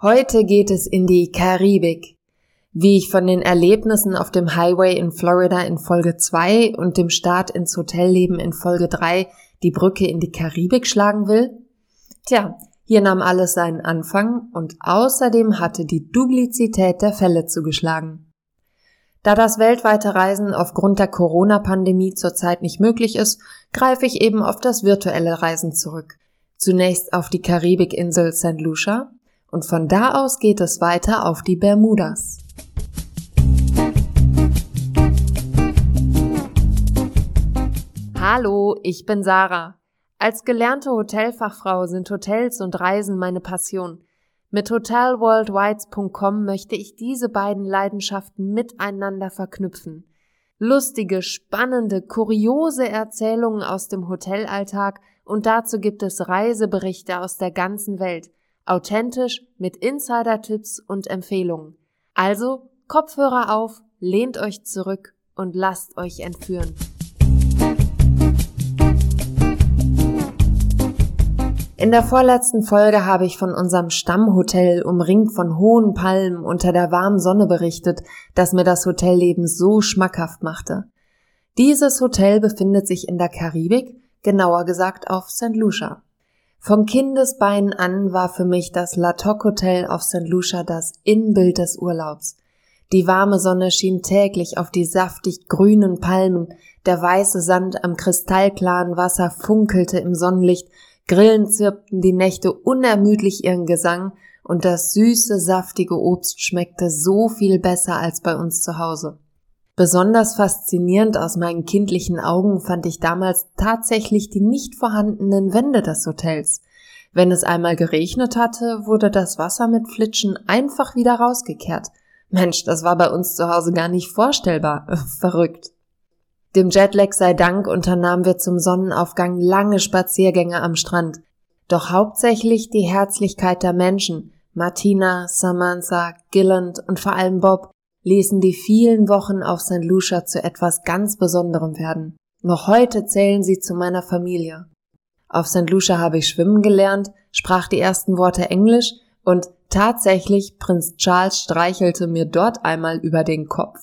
Heute geht es in die Karibik. Wie ich von den Erlebnissen auf dem Highway in Florida in Folge 2 und dem Start ins Hotelleben in Folge 3 die Brücke in die Karibik schlagen will? Tja, hier nahm alles seinen Anfang und außerdem hatte die Duplizität der Fälle zugeschlagen. Da das weltweite Reisen aufgrund der Corona-Pandemie zurzeit nicht möglich ist, greife ich eben auf das virtuelle Reisen zurück. Zunächst auf die Karibikinsel St. Lucia und von da aus geht es weiter auf die Bermudas. Hallo, ich bin Sarah. Als gelernte Hotelfachfrau sind Hotels und Reisen meine Passion. Mit hotelworldwide.com möchte ich diese beiden Leidenschaften miteinander verknüpfen. Lustige, spannende, kuriose Erzählungen aus dem Hotelalltag und dazu gibt es Reiseberichte aus der ganzen Welt. Authentisch, mit Insider-Tipps und Empfehlungen. Also, Kopfhörer auf, lehnt euch zurück und lasst euch entführen. In der vorletzten Folge habe ich von unserem Stammhotel umringt von hohen Palmen unter der warmen Sonne berichtet, das mir das Hotelleben so schmackhaft machte. Dieses Hotel befindet sich in der Karibik, genauer gesagt auf St. Lucia. Von Kindesbeinen an war für mich das La Toc Hotel auf St. Lucia das Inbild des Urlaubs. Die warme Sonne schien täglich auf die saftig grünen Palmen, der weiße Sand am kristallklaren Wasser funkelte im Sonnenlicht, Grillen zirpten die Nächte unermüdlich ihren Gesang und das süße, saftige Obst schmeckte so viel besser als bei uns zu Hause. Besonders faszinierend aus meinen kindlichen Augen fand ich damals tatsächlich die nicht vorhandenen Wände des Hotels. Wenn es einmal geregnet hatte, wurde das Wasser mit Flitschen einfach wieder rausgekehrt. Mensch, das war bei uns zu Hause gar nicht vorstellbar. Verrückt. Dem Jetlag sei Dank unternahmen wir zum Sonnenaufgang lange Spaziergänge am Strand. Doch hauptsächlich die Herzlichkeit der Menschen, Martina, Samantha, Gilland und vor allem Bob, ließen die vielen Wochen auf St. Lucia zu etwas ganz Besonderem werden. Noch heute zählen sie zu meiner Familie. Auf St. Lucia habe ich schwimmen gelernt, sprach die ersten Worte Englisch und tatsächlich Prinz Charles streichelte mir dort einmal über den Kopf.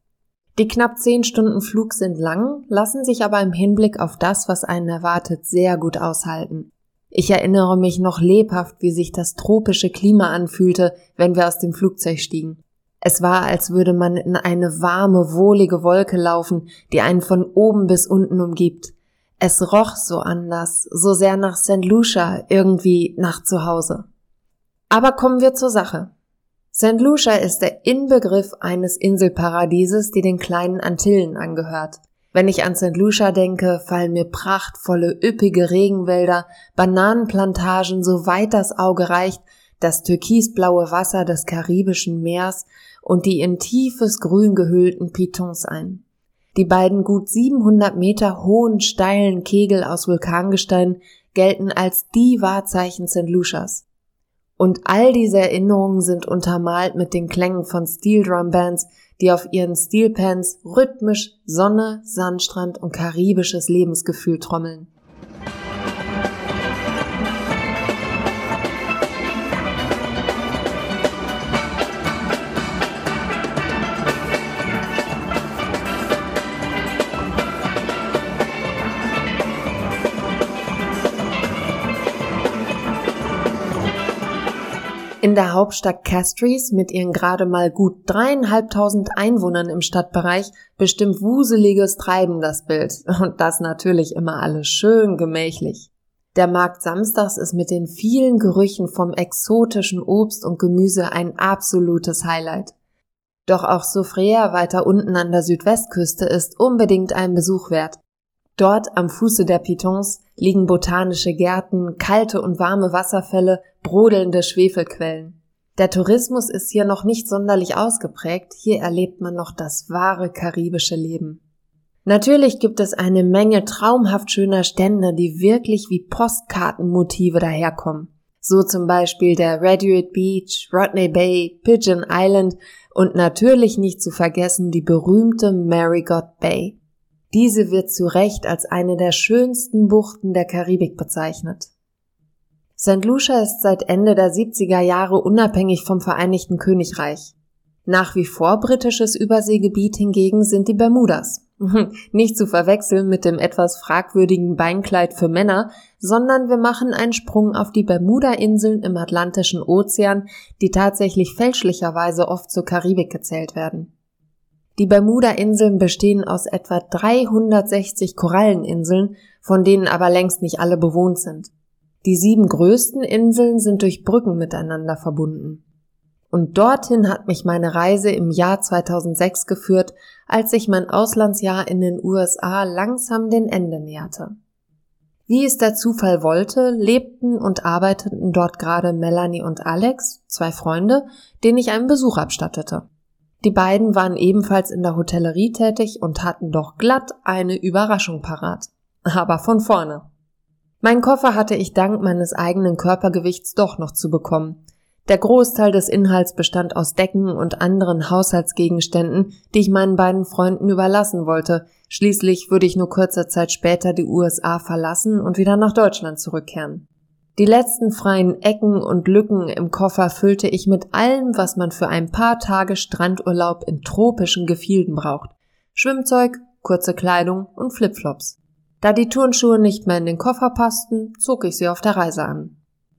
Die knapp 10 Stunden Flug sind lang, lassen sich aber im Hinblick auf das, was einen erwartet, sehr gut aushalten. Ich erinnere mich noch lebhaft, wie sich das tropische Klima anfühlte, wenn wir aus dem Flugzeug stiegen. Es war, als würde man in eine warme, wohlige Wolke laufen, die einen von oben bis unten umgibt. Es roch so anders, so sehr nach St. Lucia, irgendwie nach zu Hause. Aber kommen wir zur Sache. St. Lucia ist der Inbegriff eines Inselparadieses, die den kleinen Antillen angehört. Wenn ich an St. Lucia denke, fallen mir prachtvolle, üppige Regenwälder, Bananenplantagen, so weit das Auge reicht, das türkisblaue Wasser des Karibischen Meers und die in tiefes Grün gehüllten Pitons ein. Die beiden gut 700 Meter hohen, steilen Kegel aus Vulkangestein gelten als die Wahrzeichen St. Lucias. Und all diese Erinnerungen sind untermalt mit den Klängen von Steel Drum Bands, die auf ihren Steelpans rhythmisch Sonne, Sandstrand und karibisches Lebensgefühl trommeln. In der Hauptstadt Castries mit ihren gerade mal gut 3.500 Einwohnern im Stadtbereich bestimmt wuseliges Treiben das Bild. Und das natürlich immer alles schön gemächlich. Der Markt samstags ist mit den vielen Gerüchen vom exotischen Obst und Gemüse ein absolutes Highlight. Doch auch Sofrea weiter unten an der Südwestküste ist unbedingt ein Besuch wert. Dort am Fuße der Pitons liegen botanische Gärten, kalte und warme Wasserfälle, brodelnde Schwefelquellen. Der Tourismus ist hier noch nicht sonderlich ausgeprägt, hier erlebt man noch das wahre karibische Leben. Natürlich gibt es eine Menge traumhaft schöner Stände, die wirklich wie Postkartenmotive daherkommen. So zum Beispiel der Radioid Beach, Rodney Bay, Pigeon Island und natürlich nicht zu vergessen die berühmte Marigot Bay. Diese wird zu Recht als eine der schönsten Buchten der Karibik bezeichnet. St. Lucia ist seit Ende der 70er Jahre unabhängig vom Vereinigten Königreich. Nach wie vor britisches Überseegebiet hingegen sind die Bermudas. Nicht zu verwechseln mit dem etwas fragwürdigen Beinkleid für Männer, sondern wir machen einen Sprung auf die Bermuda-Inseln im Atlantischen Ozean, die tatsächlich fälschlicherweise oft zur Karibik gezählt werden. Die Bermuda-Inseln bestehen aus etwa 360 Koralleninseln, von denen aber längst nicht alle bewohnt sind. Die 7 größten Inseln sind durch Brücken miteinander verbunden. Und dorthin hat mich meine Reise im Jahr 2006 geführt, als sich mein Auslandsjahr in den USA langsam dem Ende näherte. Wie es der Zufall wollte, lebten und arbeiteten dort gerade Melanie und Alex, 2 Freunde, denen ich einen Besuch abstattete. Die beiden waren ebenfalls in der Hotellerie tätig und hatten doch glatt eine Überraschung parat. Aber von vorne. Mein Koffer hatte ich dank meines eigenen Körpergewichts doch noch zu bekommen. Der Großteil des Inhalts bestand aus Decken und anderen Haushaltsgegenständen, die ich meinen beiden Freunden überlassen wollte. Schließlich würde ich nur kurze Zeit später die USA verlassen und wieder nach Deutschland zurückkehren. Die letzten freien Ecken und Lücken im Koffer füllte ich mit allem, was man für ein paar Tage Strandurlaub in tropischen Gefilden braucht. Schwimmzeug, kurze Kleidung und Flipflops. Da die Turnschuhe nicht mehr in den Koffer passten, zog ich sie auf der Reise an.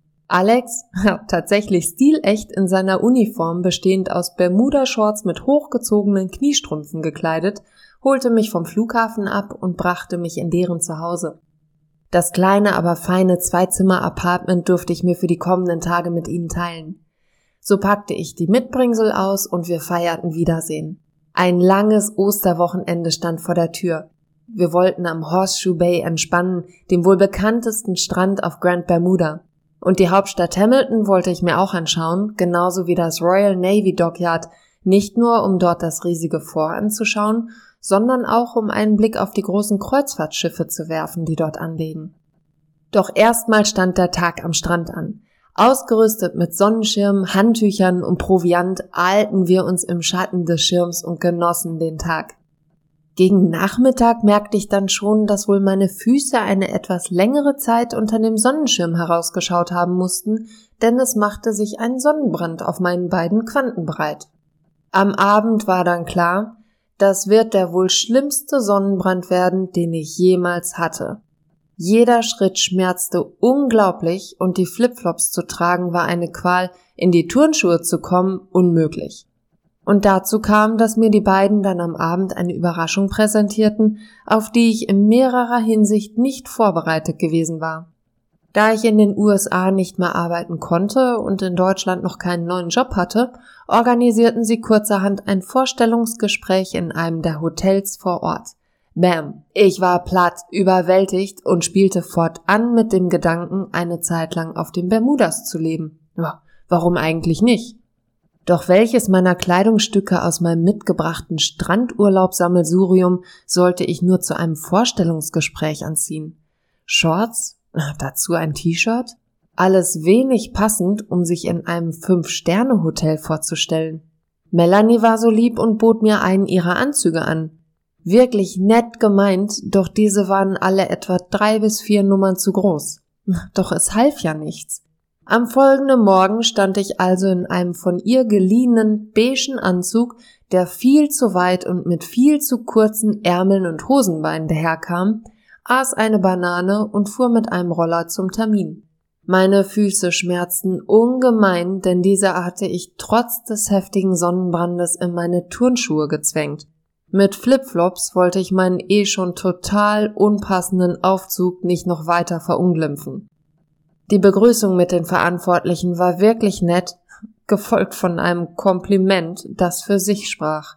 Alex, tatsächlich stilecht in seiner Uniform bestehend aus Bermuda-Shorts mit hochgezogenen Kniestrümpfen gekleidet, holte mich vom Flughafen ab und brachte mich in deren Zuhause. Das kleine, aber feine 2-Zimmer-Apartment durfte ich mir für die kommenden Tage mit ihnen teilen. So packte ich die Mitbringsel aus und wir feierten Wiedersehen. Ein langes Osterwochenende stand vor der Tür. Wir wollten am Horseshoe Bay entspannen, dem wohl bekanntesten Strand auf Grand Bermuda. Und die Hauptstadt Hamilton wollte ich mir auch anschauen, genauso wie das Royal Navy Dockyard, nicht nur um dort das riesige Fort anzuschauen, sondern auch um einen Blick auf die großen Kreuzfahrtschiffe zu werfen, die dort anlegen. Doch erstmal stand der Tag am Strand an. Ausgerüstet mit Sonnenschirmen, Handtüchern und Proviant ahlten wir uns im Schatten des Schirms und genossen den Tag. Gegen Nachmittag merkte ich dann schon, dass wohl meine Füße eine etwas längere Zeit unter dem Sonnenschirm herausgeschaut haben mussten, denn es machte sich ein Sonnenbrand auf meinen beiden Quanten breit. Am Abend war dann klar, das wird der wohl schlimmste Sonnenbrand werden, den ich jemals hatte. Jeder Schritt schmerzte unglaublich und die Flipflops zu tragen war eine Qual, in die Turnschuhe zu kommen unmöglich. Und dazu kam, dass mir die beiden dann am Abend eine Überraschung präsentierten, auf die ich in mehrerer Hinsicht nicht vorbereitet gewesen war. Da ich in den USA nicht mehr arbeiten konnte und in Deutschland noch keinen neuen Job hatte, organisierten sie kurzerhand ein Vorstellungsgespräch in einem der Hotels vor Ort. Bam! Ich war platt, überwältigt und spielte fortan mit dem Gedanken, eine Zeit lang auf den Bermudas zu leben. Ja, warum eigentlich nicht? Doch welches meiner Kleidungsstücke aus meinem mitgebrachten Strandurlaubsammelsurium sollte ich nur zu einem Vorstellungsgespräch anziehen? Shorts? Dazu ein T-Shirt? Alles wenig passend, um sich in einem 5-Sterne-Hotel vorzustellen. Melanie war so lieb und bot mir einen ihrer Anzüge an. Wirklich nett gemeint, doch diese waren alle etwa 3 bis 4 Nummern zu groß. Doch es half ja nichts. Am folgenden Morgen stand ich also in einem von ihr geliehenen beigen Anzug, der viel zu weit und mit viel zu kurzen Ärmeln und Hosenbeinen daherkam, aß eine Banane und fuhr mit einem Roller zum Termin. Meine Füße schmerzten ungemein, denn diese hatte ich trotz des heftigen Sonnenbrandes in meine Turnschuhe gezwängt. Mit Flipflops wollte ich meinen schon total unpassenden Aufzug nicht noch weiter verunglimpfen. Die Begrüßung mit den Verantwortlichen war wirklich nett, gefolgt von einem Kompliment, das für sich sprach.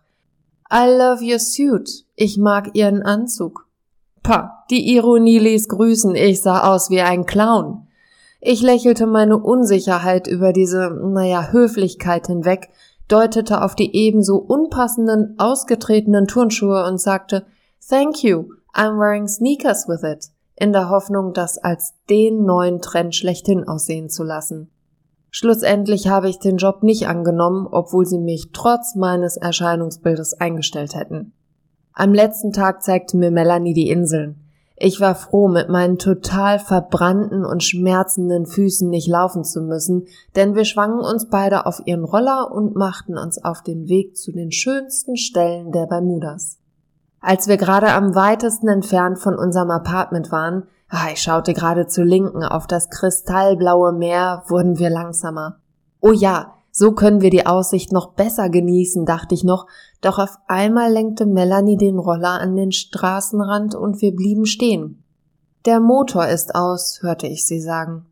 I love your suit. Ich mag Ihren Anzug. Pah, die Ironie ließ grüßen, ich sah aus wie ein Clown. Ich lächelte meine Unsicherheit über diese, Höflichkeit hinweg, deutete auf die ebenso unpassenden, ausgetretenen Turnschuhe und sagte, Thank you, I'm wearing sneakers with it, in der Hoffnung, das als den neuen Trend schlechthin aussehen zu lassen. Schlussendlich habe ich den Job nicht angenommen, obwohl sie mich trotz meines Erscheinungsbildes eingestellt hätten. Am letzten Tag zeigte mir Melanie die Inseln. Ich war froh, mit meinen total verbrannten und schmerzenden Füßen nicht laufen zu müssen, denn wir schwangen uns beide auf ihren Roller und machten uns auf den Weg zu den schönsten Stellen der Bermudas. Als wir gerade am weitesten entfernt von unserem Apartment waren, ich schaute gerade zur Linken auf das kristallblaue Meer, wurden wir langsamer. Oh ja, so können wir die Aussicht noch besser genießen, dachte ich noch, doch auf einmal lenkte Melanie den Roller an den Straßenrand und wir blieben stehen. Der Motor ist aus, hörte ich sie sagen.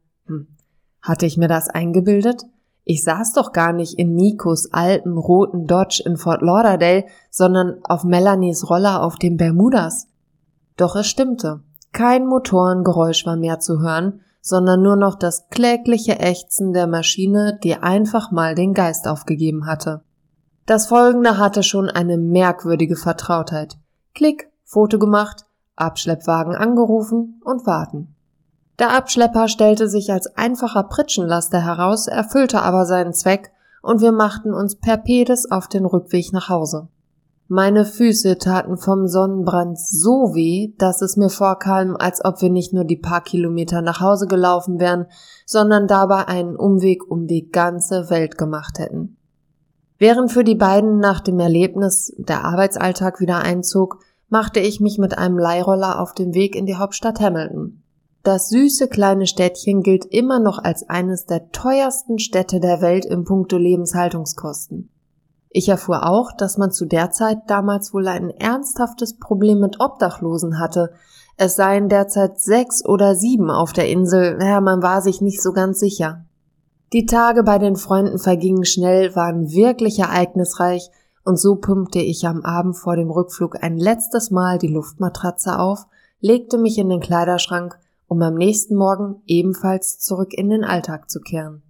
Hatte ich mir das eingebildet? Ich saß doch gar nicht in Nikos altem roten Dodge in Fort Lauderdale, sondern auf Melanies Roller auf den Bermudas. Doch es stimmte. Kein Motorengeräusch war mehr zu hören, sondern nur noch das klägliche Ächzen der Maschine, die einfach mal den Geist aufgegeben hatte. Das Folgende hatte schon eine merkwürdige Vertrautheit. Klick, Foto gemacht, Abschleppwagen angerufen und warten. Der Abschlepper stellte sich als einfacher Pritschenlaster heraus, erfüllte aber seinen Zweck und wir machten uns per Pedis auf den Rückweg nach Hause. Meine Füße taten vom Sonnenbrand so weh, dass es mir vorkam, als ob wir nicht nur die paar Kilometer nach Hause gelaufen wären, sondern dabei einen Umweg um die ganze Welt gemacht hätten. Während für die beiden nach dem Erlebnis der Arbeitsalltag wieder einzog, machte ich mich mit einem Leihroller auf den Weg in die Hauptstadt Hamilton. Das süße kleine Städtchen gilt immer noch als eines der teuersten Städte der Welt in puncto Lebenshaltungskosten. Ich erfuhr auch, dass man zu der Zeit damals wohl ein ernsthaftes Problem mit Obdachlosen hatte. Es seien derzeit 6 oder 7 auf der Insel, man war sich nicht so ganz sicher. Die Tage bei den Freunden vergingen schnell, waren wirklich ereignisreich und so pumpte ich am Abend vor dem Rückflug ein letztes Mal die Luftmatratze auf, legte mich in den Kleiderschrank, um am nächsten Morgen ebenfalls zurück in den Alltag zu kehren.